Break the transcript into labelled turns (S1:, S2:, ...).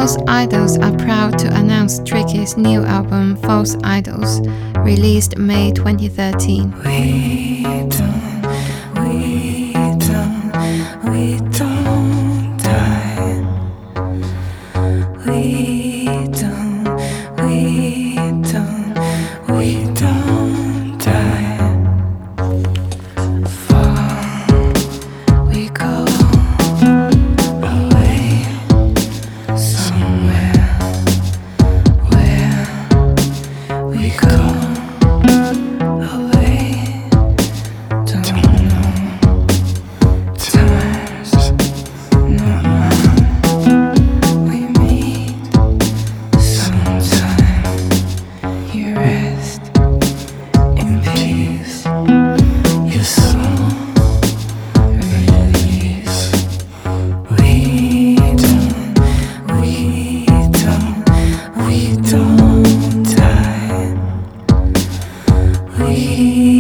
S1: False Idols are proud to announce Tricky's new album, False Idols, released May 2013.
S2: We don't die. We don't die. Far we go away somewhere where we go away. Don't know times no more. We meet sometime. You rest in peace. Your soul release. We don't die. We